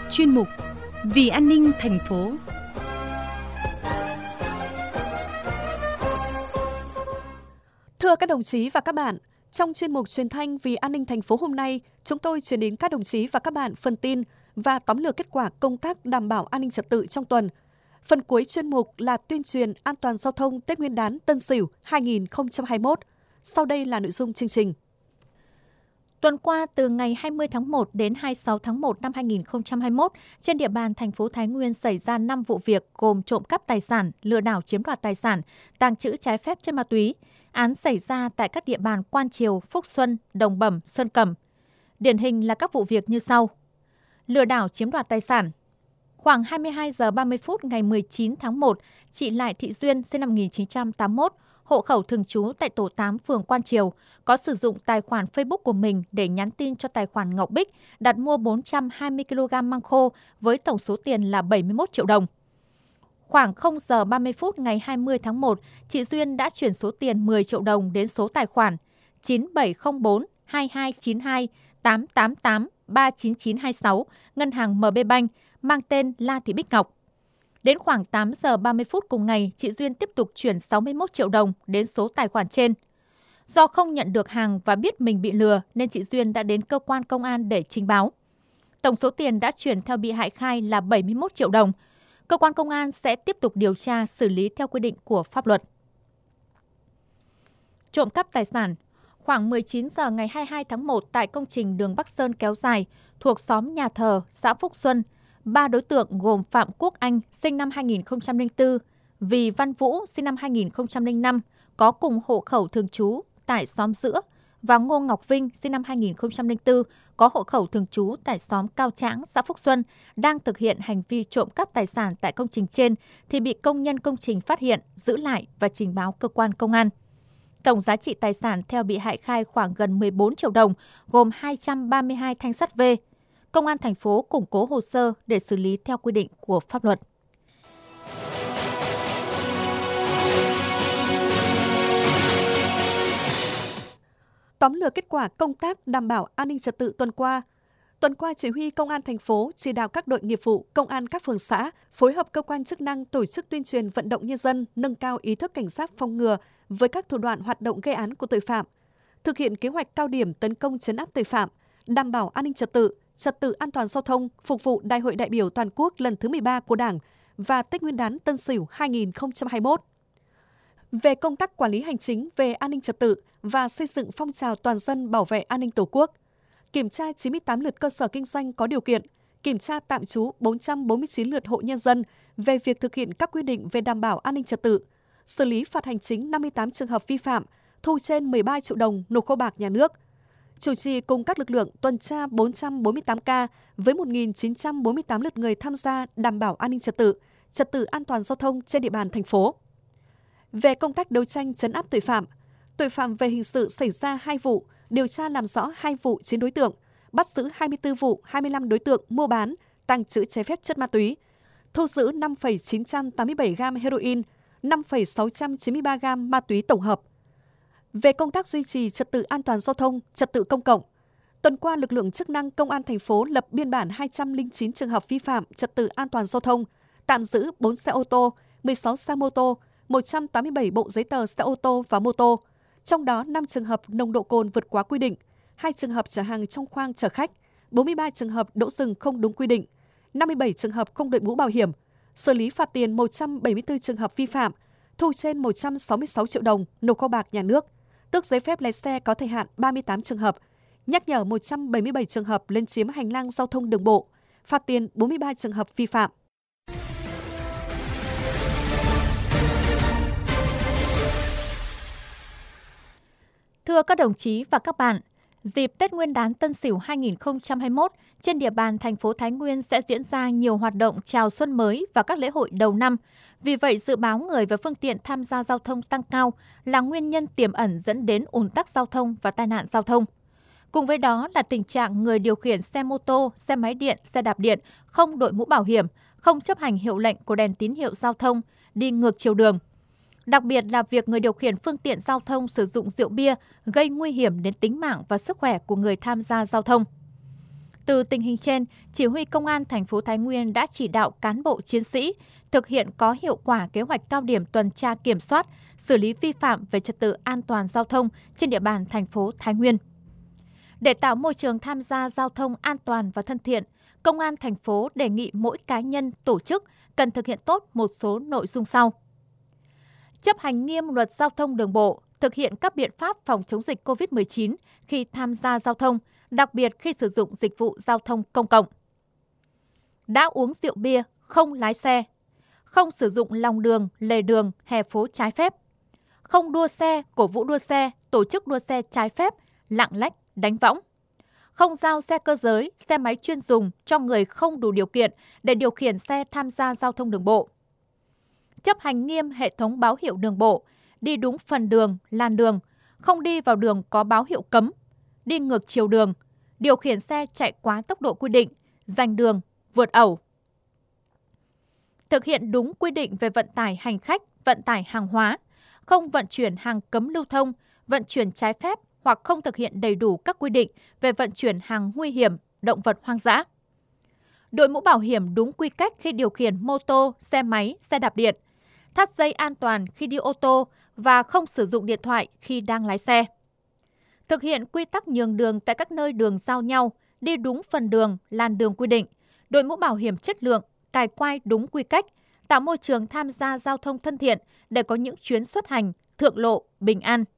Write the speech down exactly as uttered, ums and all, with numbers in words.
chuyên mục Vì an ninh thành phố. Thưa các đồng chí và các bạn, trong chuyên mục truyền thanh Vì an ninh thành phố hôm nay, chúng tôi chuyển đến các đồng chí và các bạn phần tin và tóm lược kết quả công tác đảm bảo an ninh trật tự trong tuần. Phần cuối chuyên mục là tuyên truyền an toàn giao thông Tết Nguyên đán Tân Sửu hai không hai mốt. Sau đây là nội dung chương trình. Tuần qua, từ ngày hai mươi tháng một đến hai mươi sáu tháng một năm hai nghìn không trăm hai mươi mốt, trên địa bàn thành phố Thái Nguyên xảy ra năm vụ việc gồm trộm cắp tài sản, lừa đảo chiếm đoạt tài sản, tàng trữ trái phép chất ma túy. Án xảy ra tại các địa bàn Quan Triều, Phúc Xuân, Đồng Bẩm, Sơn Cẩm. Điển hình là các vụ việc như sau. Lừa đảo chiếm đoạt tài sản. Khoảng hai mươi hai giờ ba mươi phút ngày mười chín tháng một, chị Lại Thị Duyên sinh năm một nghìn chín trăm tám mươi mốt, hộ khẩu thường trú tại tổ tám phường Quan Triều, có sử dụng tài khoản Facebook của mình để nhắn tin cho tài khoản Ngọc Bích đặt mua bốn trăm hai mươi ki lô gam măng khô với tổng số tiền là bảy mươi mốt triệu đồng. Khoảng không giờ ba mươi phút ngày hai mươi tháng một, chị Duyên đã chuyển số tiền mười triệu đồng đến số tài khoản chín bảy không bốn hai hai chín hai tám tám tám ba chín chín hai sáu, ngân hàng em bê Bank, mang tên La Thị Bích Ngọc. Đến khoảng tám giờ ba mươi phút cùng ngày, chị Duyên tiếp tục chuyển sáu mươi mốt triệu đồng đến số tài khoản trên. Do không nhận được hàng và biết mình bị lừa nên chị Duyên đã đến cơ quan công an để trình báo. Tổng số tiền đã chuyển theo bị hại khai là bảy mươi mốt triệu đồng. Cơ quan công an sẽ tiếp tục điều tra xử lý theo quy định của pháp luật. Trộm cắp tài sản. Khoảng mười chín giờ ngày hai mươi hai tháng một tại công trình đường Bắc Sơn kéo dài thuộc xóm Nhà Thờ, xã Phúc Xuân, ba đối tượng gồm Phạm Quốc Anh, sinh năm hai nghìn không trăm lẻ bốn, Vì Văn Vũ, sinh năm hai nghìn không trăm lẻ năm, có cùng hộ khẩu thường trú tại xóm Giữa, và Ngô Ngọc Vinh, sinh năm hai nghìn không trăm lẻ bốn, có hộ khẩu thường trú tại xóm Cao Tráng, xã Phúc Xuân, đang thực hiện hành vi trộm cắp tài sản tại công trình trên thì bị công nhân công trình phát hiện, giữ lại và trình báo cơ quan công an. Tổng giá trị tài sản theo bị hại khai khoảng gần mười bốn triệu đồng, gồm hai trăm ba mươi hai thanh sắt V. Công an thành phố củng cố hồ sơ để xử lý theo quy định của pháp luật. Tóm lược kết quả công tác đảm bảo an ninh trật tự tuần qua. Tuần qua, Chỉ huy Công an thành phố chỉ đạo các đội nghiệp vụ, công an các phường xã phối hợp cơ quan chức năng tổ chức tuyên truyền vận động nhân dân nâng cao ý thức cảnh giác phòng ngừa với các thủ đoạn hoạt động gây án của tội phạm, thực hiện kế hoạch cao điểm tấn công trấn áp tội phạm, đảm bảo an ninh trật tự, trật tự an toàn giao thông phục vụ Đại hội đại biểu toàn quốc lần thứ mười ba của Đảng và Tết Nguyên đán Tân Sửu hai không hai mốt. Về công tác quản lý hành chính về an ninh trật tự và xây dựng phong trào toàn dân bảo vệ an ninh Tổ quốc, kiểm tra chín mươi tám lượt cơ sở kinh doanh có điều kiện, kiểm tra tạm trú bốn trăm bốn mươi chín lượt hộ nhân dân về việc thực hiện các quy định về đảm bảo an ninh trật tự, xử lý phạt hành chính năm mươi tám trường hợp vi phạm, thu trên mười ba triệu đồng nộp kho bạc nhà nước. Chủ trì cùng các lực lượng tuần tra bốn trăm bốn mươi tám ca với một nghìn chín trăm bốn mươi tám lượt người tham gia đảm bảo an ninh trật tự, trật tự an toàn giao thông trên địa bàn thành phố. Về công tác đấu tranh trấn áp tội phạm, tội phạm về hình sự xảy ra hai vụ, điều tra làm rõ hai vụ chín đối tượng, bắt giữ hai mươi tư vụ hai mươi lăm đối tượng mua bán, tàng trữ trái phép chất ma túy, thu giữ năm phẩy chín trăm tám mươi bảy gam heroin, năm phẩy sáu trăm chín mươi ba gam ma túy tổng hợp. Về công tác duy trì trật tự an toàn giao thông, trật tự công cộng, tuần qua lực lượng chức năng công an thành phố lập biên bản hai trăm lẻ chín trường hợp vi phạm trật tự an toàn giao thông, tạm giữ bốn xe ô tô, mười sáu xe mô tô, một trăm tám mươi bảy bộ giấy tờ xe ô tô và mô tô, trong đó năm trường hợp nồng độ cồn vượt quá quy định, hai trường hợp chở hàng trong khoang chở khách, bốn mươi ba trường hợp đỗ dừng không đúng quy định, năm mươi bảy trường hợp không đội mũ bảo hiểm, xử lý phạt tiền một trăm bảy mươi tư trường hợp vi phạm, thu trên một trăm sáu mươi sáu triệu đồng nộp kho bạc nhà nước, tước giấy phép lái xe có thời hạn ba mươi tám trường hợp, nhắc nhở một trăm bảy mươi bảy trường hợp lấn chiếm hành lang giao thông đường bộ, phạt tiền bốn mươi ba trường hợp vi phạm. Thưa các đồng chí và các bạn, dịp Tết Nguyên đán Tân Sửu hai không hai mốt, trên địa bàn thành phố Thái Nguyên sẽ diễn ra nhiều hoạt động chào xuân mới và các lễ hội đầu năm. Vì vậy, dự báo người và phương tiện tham gia giao thông tăng cao là nguyên nhân tiềm ẩn dẫn đến ùn tắc giao thông và tai nạn giao thông. Cùng với đó là tình trạng người điều khiển xe mô tô, xe máy điện, xe đạp điện không đội mũ bảo hiểm, không chấp hành hiệu lệnh của đèn tín hiệu giao thông, đi ngược chiều đường. Đặc biệt là việc người điều khiển phương tiện giao thông sử dụng rượu bia gây nguy hiểm đến tính mạng và sức khỏe của người tham gia giao thông. Từ tình hình trên, Chỉ huy Công an thành phố Thái Nguyên đã chỉ đạo cán bộ chiến sĩ thực hiện có hiệu quả kế hoạch cao điểm tuần tra kiểm soát, xử lý vi phạm về trật tự an toàn giao thông trên địa bàn thành phố Thái Nguyên. Để tạo môi trường tham gia giao thông an toàn và thân thiện, Công an thành phố đề nghị mỗi cá nhân, tổ chức cần thực hiện tốt một số nội dung sau. Chấp hành nghiêm luật giao thông đường bộ, thực hiện các biện pháp phòng chống dịch cô vít mười chín khi tham gia giao thông, đặc biệt khi sử dụng dịch vụ giao thông công cộng. Đã uống rượu bia, không lái xe. Không sử dụng lòng đường, lề đường, hè phố trái phép. Không đua xe, cổ vũ đua xe, tổ chức đua xe trái phép, lạng lách, đánh võng. Không giao xe cơ giới, xe máy chuyên dùng cho người không đủ điều kiện để điều khiển xe tham gia giao thông đường bộ. Chấp hành nghiêm hệ thống báo hiệu đường bộ, đi đúng phần đường, làn đường, không đi vào đường có báo hiệu cấm, đi ngược chiều đường, điều khiển xe chạy quá tốc độ quy định, giành đường, vượt ẩu. Thực hiện đúng quy định về vận tải hành khách, vận tải hàng hóa, không vận chuyển hàng cấm lưu thông, vận chuyển trái phép hoặc không thực hiện đầy đủ các quy định về vận chuyển hàng nguy hiểm, động vật hoang dã. Đội mũ bảo hiểm đúng quy cách khi điều khiển mô tô, xe máy, xe đạp điện, thắt dây an toàn khi đi ô tô và không sử dụng điện thoại khi đang lái xe. Thực hiện quy tắc nhường đường tại các nơi đường giao nhau, đi đúng phần đường, làn đường quy định, đội mũ bảo hiểm chất lượng, cài quai đúng quy cách, tạo môi trường tham gia giao thông thân thiện để có những chuyến xuất hành, thượng lộ, bình an.